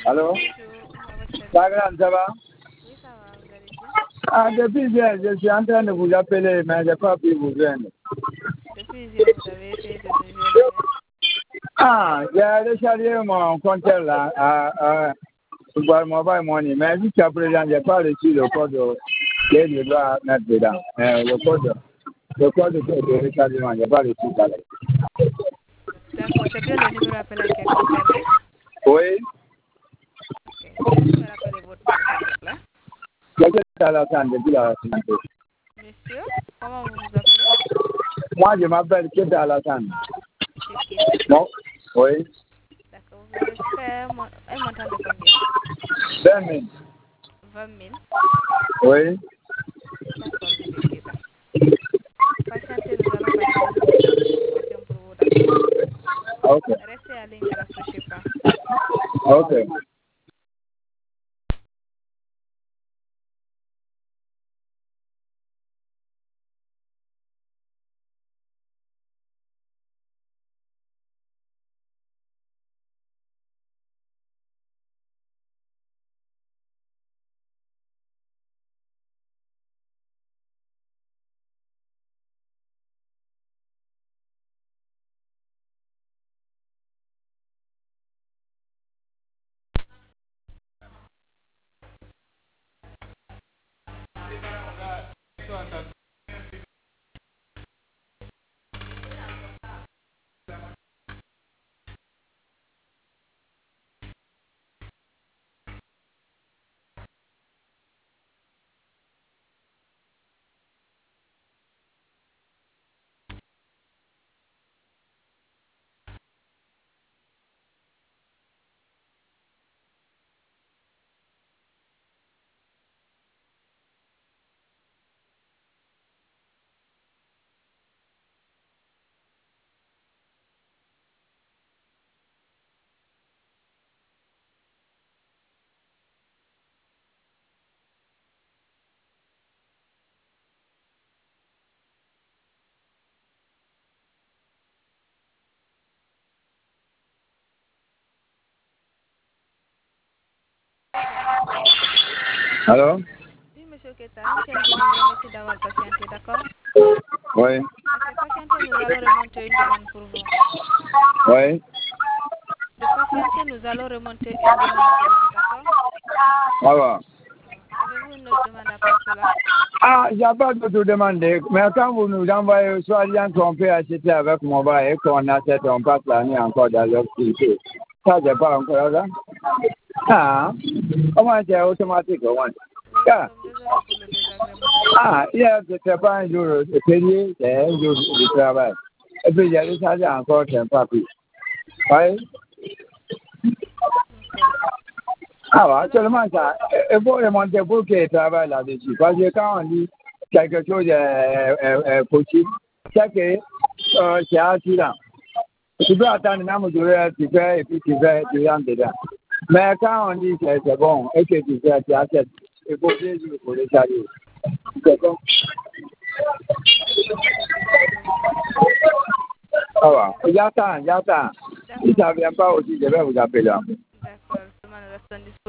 Allô? Bonjour, à votre service. Ça va? Oui, ça va, vous allez bien? Ah, depuis hier, je suis en train de vous appeler, mais je n'ai pas pu vous joindre. Depuis hier, vous avez essayé de nous joindre, mais Ah, j'ai rechargé mon compteur là pour mobile money, mais jusqu'à présent, je n'ai pas reçu le code que je dois mettre dedans. Le code de rechargement, je n'ai pas reçu ça. d'accord, c'est bien le numéro appel à qui est concerné. Oui, Ok, pouvez-vous me rappeler votre nom, s'il vous plaît? c'est à la fin, depuis la santé. Monsieur, comment vous vous appelez? Moi, je m'appelle Keta Alassane. Monsieur Keita. Bon, oui, D'accord, vous voulez faire un montant de combien? 20 000. 20 000. Oui, D'accord, monsieur Keita. Patientez, nous allons valider le montant de confirmation pour vous, d'accord? ok, Restez à ligne, ne raccrochez pas. ok. Allô? Oui, monsieur Keita, une chaîne vous nous remercie d'avoir patienté, d'accord? Oui, Ok, patientez, nous allons remonter une demande pour vous. oui. De patienter, nous allons remonter une demande pour vous, d'accord? Ça va. Avez-vous une autre demande à part cela? Ah, il n'y a pas de tout demander. Mais quand vous nous envoyez soit lien qu'on peut acheter avec mobile et qu'on achète, on passe l'année encore dans l'activité. Ça, c'est pas encore là. Ah, comment c'est automatique? Comment? Oui, nous Ah, sommes désolés pour le désagrément de votre part. hier, c'était pas un jour férié, c'est un jour de travail. Et puis, j'ai rechargé encore, c'est pas plus. Oui. Ok. Ah, ouais, Sinon, seulement ça. Il faut remonter pour qu'il travaille là-dessus. Parce que quand on dit quelque chose est possible, c'est que c'est accident. Tu peux attendre même tu fais et puis tu rentres dedans. Mais quand on dit que c'est bon et que tu fais, tu achètes, il faut bien jours pour le saluer. C'est bon. d'accord, monsieur Keita, je vais vous transférer. Ça va. J'attends. Si D'accord, ça ne vient pas aussi, je vais vous appeler. d'accord. Seulement nous restons disponibles.